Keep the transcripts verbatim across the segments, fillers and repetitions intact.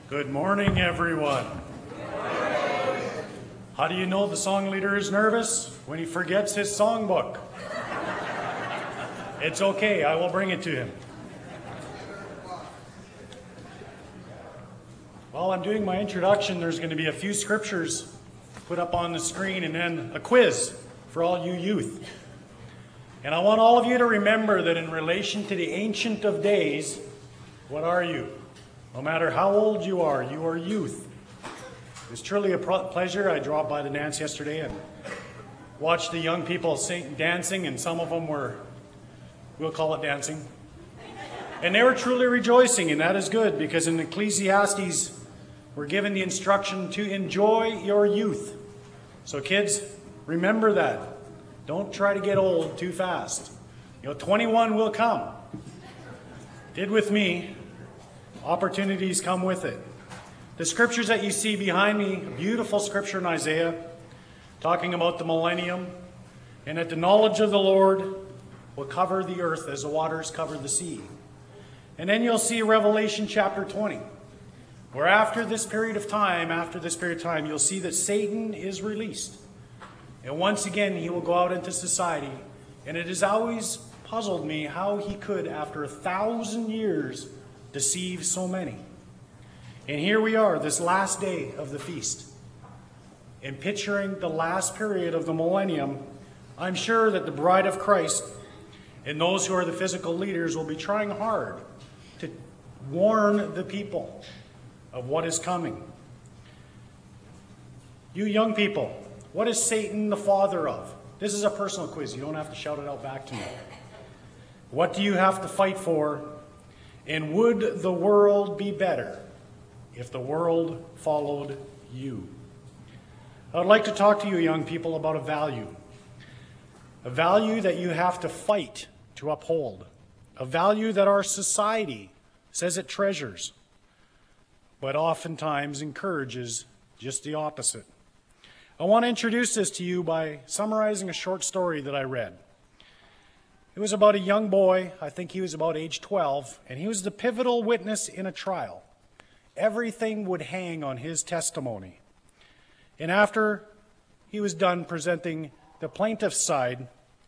Good morning, everyone. How do you know the song leader is nervous? When he forgets his songbook. It's okay, I will bring it to him. While I'm doing my introduction, there's going to be a few scriptures put up on the screen and then a quiz for all you youth. And I want all of you to remember that in relation to the Ancient of Days, what are you? No matter how old you are, you are youth. It was truly a pleasure. I dropped by the dance yesterday and watched the young people sing, dancing, and some of them were, we'll call it dancing. And they were truly rejoicing, and that is good, because in Ecclesiastes, we're given the instruction to enjoy your youth. So kids, remember that. Don't try to get old too fast. You know, twenty-one will come. Did with me. Opportunities come with it. The scriptures that you see behind me, a beautiful scripture in Isaiah, talking about the millennium, and that the knowledge of the Lord will cover the earth as the waters cover the sea. And then you'll see Revelation chapter twenty, where after this period of time, after this period of time, you'll see that Satan is released. And once again, he will go out into society. And it has always puzzled me how he could, after a thousand years, deceive so many. And here we are, this last day of the feast. And picturing the last period of the millennium, I'm sure that the bride of Christ and those who are the physical leaders will be trying hard to warn the people of what is coming. You young people, what is Satan the father of? This is a personal quiz. You don't have to shout it out back to me. What do you have to fight for? And would the world be better if the world followed you? I would like to talk to you young people about a value. A value that you have to fight to uphold. A value that our society says it treasures, but oftentimes encourages just the opposite. I want to introduce this to you by summarizing a short story that I read. It was about a young boy, I think he was about age twelve, and he was the pivotal witness in a trial. Everything would hang on his testimony. And after he was done presenting the plaintiff's side,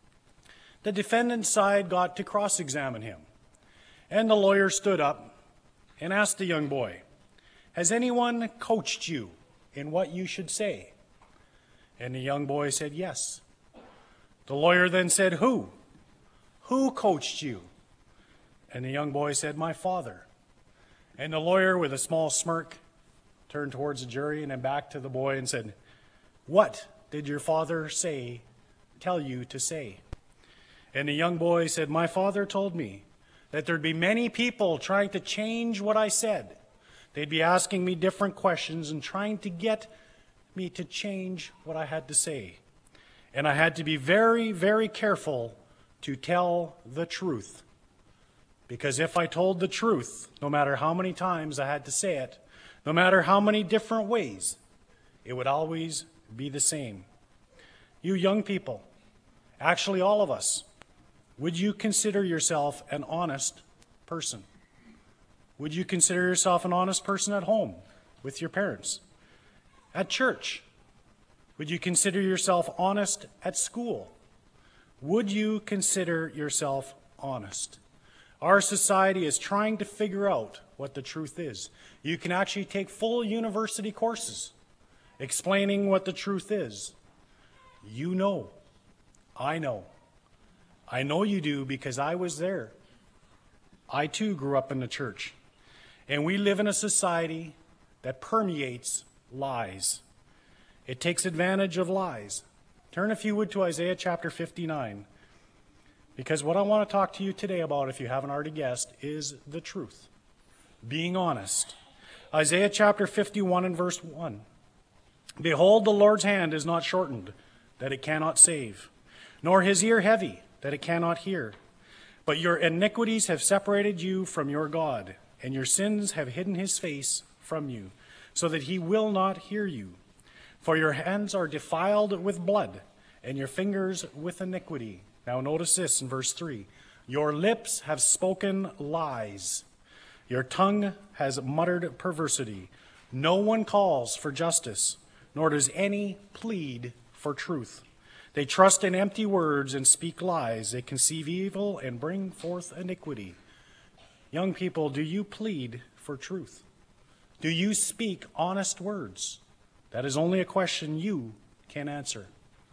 the defendant's side got to cross-examine him. And the lawyer stood up and asked the young boy, "Has anyone coached you in what you should say?" And the young boy said, "Yes." The lawyer then said, "Who? Who coached you?" And the young boy said, "My father." And the lawyer, with a small smirk, turned towards the jury and then back to the boy and said, "What did your father say, tell you to say?" And the young boy said, "My father told me that there'd be many people trying to change what I said. They'd be asking me different questions and trying to get me to change what I had to say. And I had to be very, very careful to tell the truth. Because if I told the truth, no matter how many times I had to say it, no matter how many different ways, it would always be the same." You young people, actually all of us, would you consider yourself an honest person? Would you consider yourself an honest person at home with your parents? At church? Would you consider yourself honest at school? Would you consider yourself honest? Our society is trying to figure out what the truth is. You can actually take full university courses explaining what the truth is. You know. I know. I know you do because I was there. I too grew up in the church. And we live in a society that permeates lies. It takes advantage of lies. Turn, if you would, to Isaiah chapter fifty-nine. Because what I want to talk to you today about, if you haven't already guessed, is the truth. Being honest. Isaiah chapter fifty-one and verse one. "Behold, the Lord's hand is not shortened, that it cannot save, nor his ear heavy, that it cannot hear. But your iniquities have separated you from your God, and your sins have hidden his face from you, so that he will not hear you. For your hands are defiled with blood, and your fingers with iniquity." Now notice this in verse three. "Your lips have spoken lies. Your tongue has muttered perversity. No one calls for justice, nor does any plead for truth. They trust in empty words and speak lies. They conceive evil and bring forth iniquity. Young people, do you plead for truth? Do you speak honest words? That is only a question you can answer.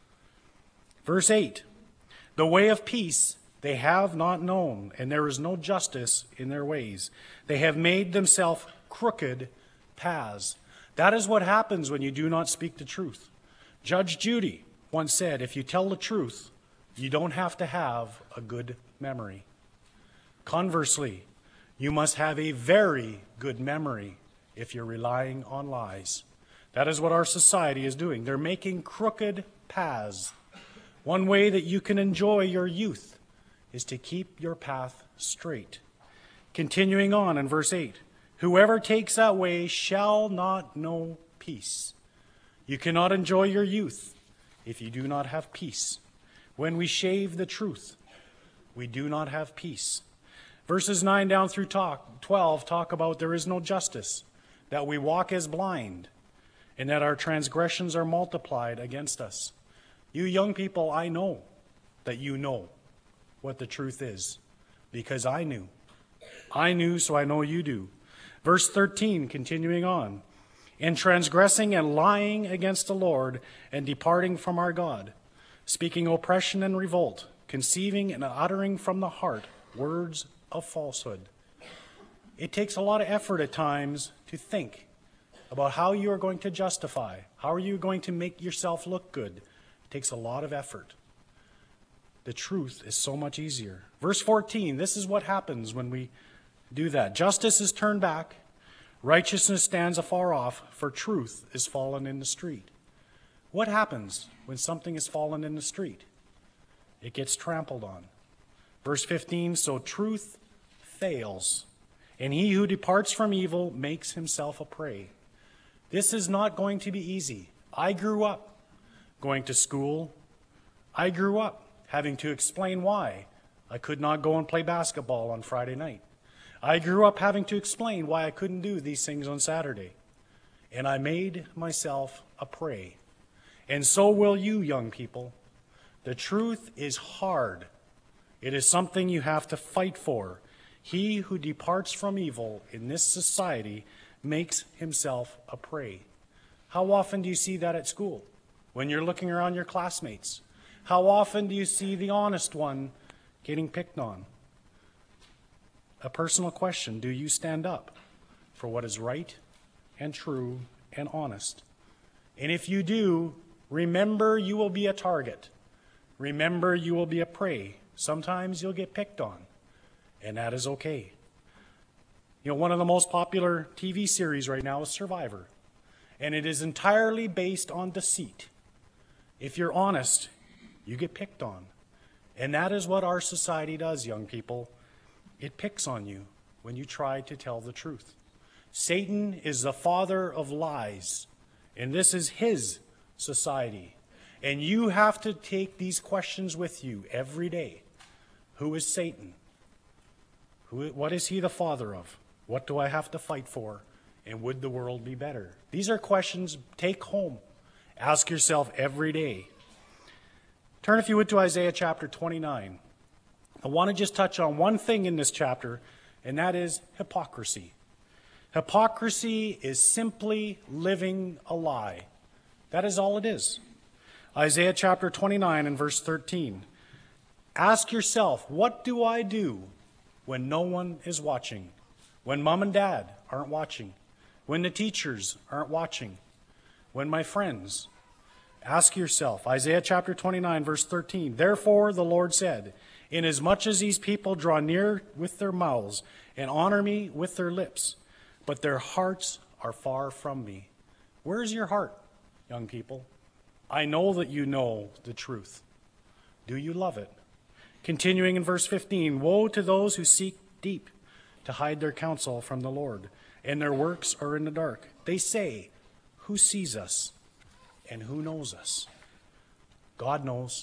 Verse eight, the way of peace they have not known, and there is no justice in their ways. They have made themselves crooked paths. That is what happens when you do not speak the truth. Judge Judy once said, if you tell the truth, you don't have to have a good memory. Conversely, you must have a very good memory if you're relying on lies. That is what our society is doing. They're making crooked paths. One way that you can enjoy your youth is to keep your path straight. Continuing on in verse eight, whoever takes that way shall not know peace. You cannot enjoy your youth if you do not have peace. When we shave the truth, we do not have peace. Verses nine down through talk, twelve talk about there is no justice, that we walk as blind, and that our transgressions are multiplied against us. You young people, I know that you know what the truth is, because I knew. I knew, so I know you do. Verse thirteen, continuing on, in transgressing and lying against the Lord and departing from our God, speaking oppression and revolt, conceiving and uttering from the heart words of falsehood. It takes a lot of effort at times to think about how you are going to justify, how are you going to make yourself look good. It takes a lot of effort. The truth is so much easier. Verse fourteen, this is what happens when we do that. Justice is turned back, righteousness stands afar off, for truth is fallen in the street. What happens when something is fallen in the street? It gets trampled on. Verse fifteen, so truth fails, and he who departs from evil makes himself a prey. This is not going to be easy. I grew up going to school. I grew up having to explain why I could not go and play basketball on Friday night. I grew up having to explain why I couldn't do these things on Saturday. And I made myself a prey. And so will you, young people. The truth is hard. It is something you have to fight for. He who departs from evil in this society makes himself a prey. How often do you see that at school? When you're looking around your classmates? How often do you see the honest one getting picked on? A personal question, do you stand up for what is right and true and honest? And if you do, remember you will be a target. Remember you will be a prey. Sometimes you'll get picked on, and that is okay. You know, one of the most popular T V series right now is Survivor, and it is entirely based on deceit. If you're honest, you get picked on. And that is what our society does, young people. It picks on you when you try to tell the truth. Satan is the father of lies, and this is his society. And you have to take these questions with you every day. Who is Satan? Who, what is he the father of? What do I have to fight for? And would the world be better? These are questions take home. Ask yourself every day. Turn, if you would, to Isaiah chapter twenty-nine. I want to just touch on one thing in this chapter, and that is hypocrisy. Hypocrisy is simply living a lie. That is all it is. Isaiah chapter twenty-nine and verse thirteen. Ask yourself, what do I do when no one is watching? When mom and dad aren't watching? When the teachers aren't watching? When my friends? Ask yourself, Isaiah chapter twenty-nine, verse thirteen. Therefore the Lord said, inasmuch as these people draw near with their mouths and honor me with their lips, but their hearts are far from me. Where's your heart, young people? I know that you know the truth. Do you love it? Continuing in verse fifteen, woe to those who seek deep to hide their counsel from the Lord, and their works are in the dark. They say, who sees us and who knows us? God knows.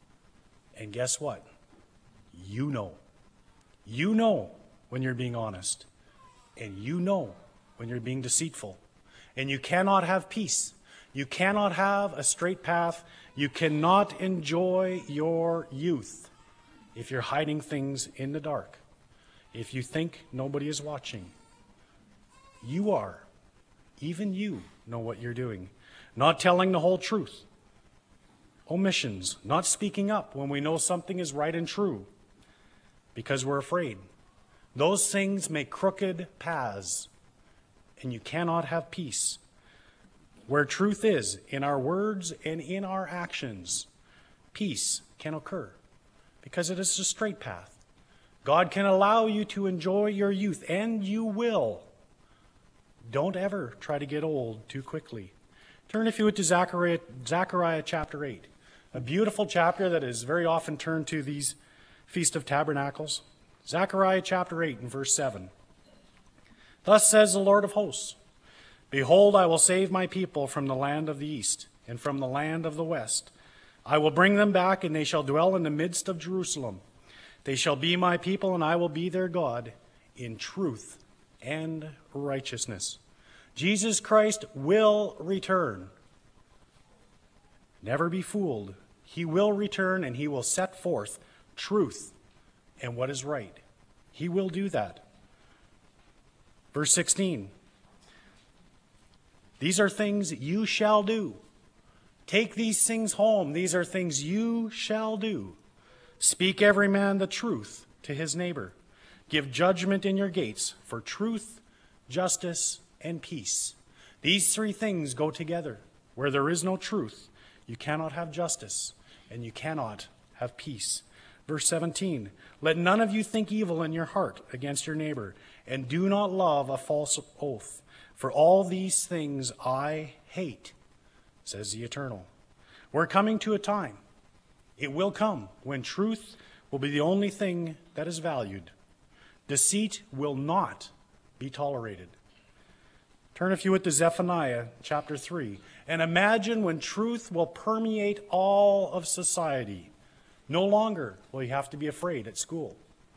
And guess what? You know. You know when you're being honest. And you know when you're being deceitful. And you cannot have peace. You cannot have a straight path. You cannot enjoy your youth if you're hiding things in the dark. If you think nobody is watching. You are. Even you know what you're doing. Not telling the whole truth. Omissions. Not speaking up when we know something is right and true. Because we're afraid. Those things make crooked paths. And you cannot have peace. Where truth is, in our words and in our actions, peace can occur. Because it is a straight path. God can allow you to enjoy your youth, and you will. Don't ever try to get old too quickly. Turn, if you would, to Zechariah, Zechariah chapter eight. A beautiful chapter that is very often turned to these Feast of Tabernacles. Zechariah chapter eight and verse seven. Thus says the Lord of hosts, Behold, I will save my people from the land of the east and from the land of the west. I will bring them back, and they shall dwell in the midst of Jerusalem. They shall be my people, and I will be their God in truth and righteousness. Jesus Christ will return. Never be fooled. He will return, and he will set forth truth and what is right. He will do that. Verse sixteen. These are things you shall do. Take these things home. These are things you shall do. Speak every man the truth to his neighbor. Give judgment in your gates for truth, justice, and peace. These three things go together. Where there is no truth, you cannot have justice, and you cannot have peace. Verse seventeen, let none of you think evil in your heart against your neighbor, and do not love a false oath. For all these things I hate, says the Eternal. We're coming to a time. It will come when truth will be the only thing that is valued. Deceit will not be tolerated. Turn, if you would, to Zephaniah chapter three. And imagine when truth will permeate all of society. No longer will you have to be afraid at school.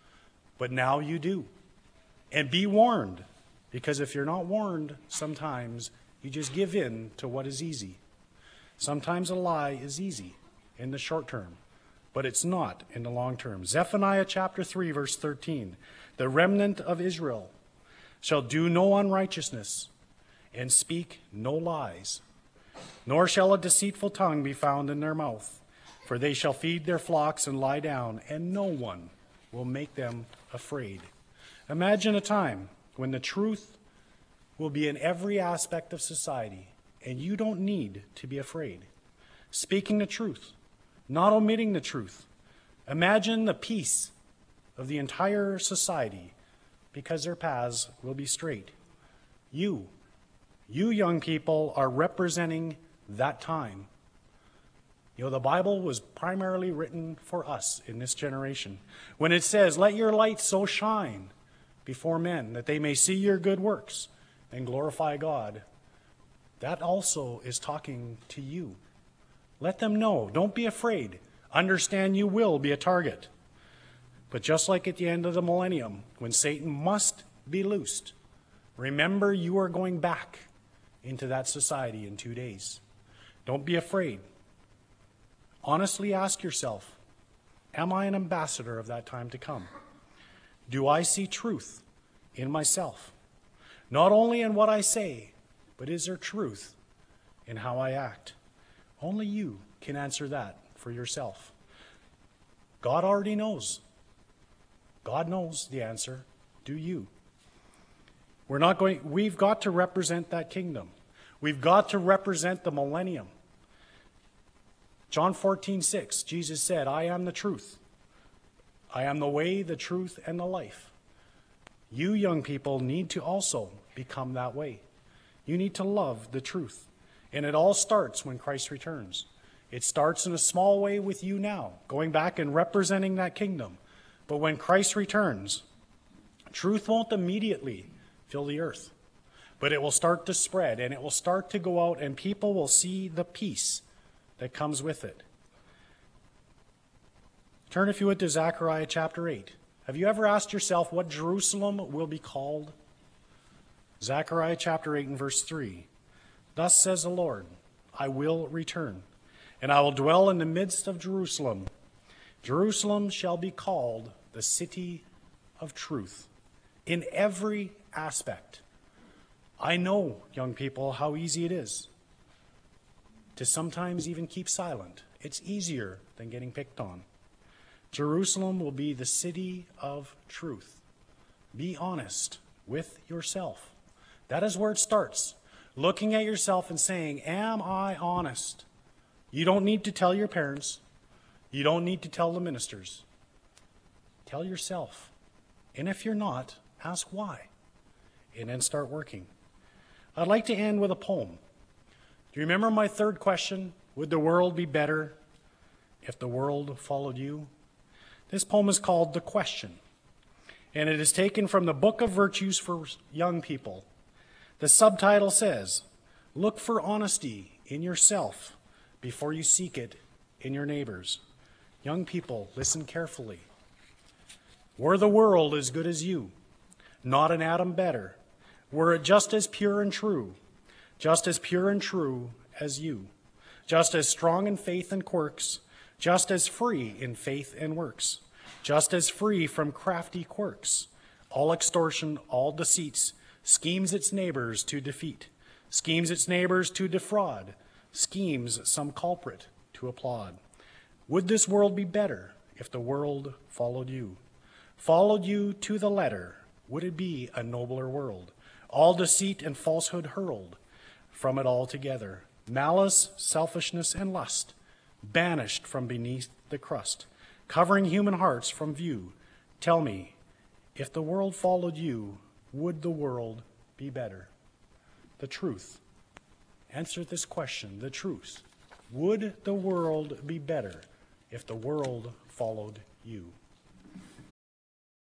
But now you do. And be warned. Because if you're not warned, sometimes you just give in to what is easy. Sometimes a lie is easy in the short term, but it's not in the long term. Zephaniah chapter three, verse thirteen. The remnant of Israel shall do no unrighteousness and speak no lies, nor shall a deceitful tongue be found in their mouth. For they shall feed their flocks and lie down, and no one will make them afraid. Imagine a time when the truth will be in every aspect of society, and you don't need to be afraid. Speaking the truth, not omitting the truth. Imagine the peace of the entire society, because their paths will be straight. You, you young people are representing that time. You know, the Bible was primarily written for us in this generation. When it says, let your light so shine before men, that they may see your good works and glorify God. That also is talking to you. Let them know. Don't be afraid. Understand you will be a target. But just like at the end of the millennium, when Satan must be loosed, remember you are going back into that society in two days. Don't be afraid. Honestly ask yourself, am I an ambassador of that time to come? Do I see truth in myself? Not only in what I say, but is there truth in how I act? Only you can answer that for yourself. God already knows. God knows the answer. Do you? We're not going, we've got to represent that kingdom. We've got to represent the millennium. John fourteen six, Jesus said, I am the truth. I am the way, the truth, and the life. You young people need to also become that way. You need to love the truth. And it all starts when Christ returns. It starts in a small way with you now, going back and representing that kingdom. But when Christ returns, truth won't immediately fill the earth. But it will start to spread, and it will start to go out, and people will see the peace that comes with it. Turn, if you would, to Zechariah chapter eight. Have you ever asked yourself what Jerusalem will be called? Zechariah chapter eight and verse three. Thus says the Lord, I will return, and I will dwell in the midst of Jerusalem. Jerusalem shall be called the city of truth in every aspect. I know, young people, how easy it is to sometimes even keep silent. It's easier than getting picked on. Jerusalem will be the city of truth. Be honest with yourself. That is where it starts. Looking at yourself and saying, am I honest? You don't need to tell your parents. You don't need to tell the ministers. Tell yourself. And if you're not, ask why. And then start working. I'd like to end with a poem. Do you remember my third question? Would the world be better if the world followed you? This poem is called The Question, and it is taken from the Book of Virtues for Young People. The subtitle says, look for honesty in yourself before you seek it in your neighbors. Young people, listen carefully. Were the world as good as you, not an atom better, were it just as pure and true, just as pure and true as you, just as strong in faith and quirks, just as free in faith and works, just as free from crafty quirks, all extortion, all deceits, schemes its neighbors to defeat, schemes its neighbors to defraud, schemes some culprit to applaud. Would this world be better if the world followed you? Followed you to the letter, would it be a nobler world? All deceit and falsehood hurled from it altogether. Malice, selfishness, and lust banished from beneath the crust, covering human hearts from view. Tell me, if the world followed you, would the world be better? The truth. Answer this question, the truth. Would the world be better if the world followed you?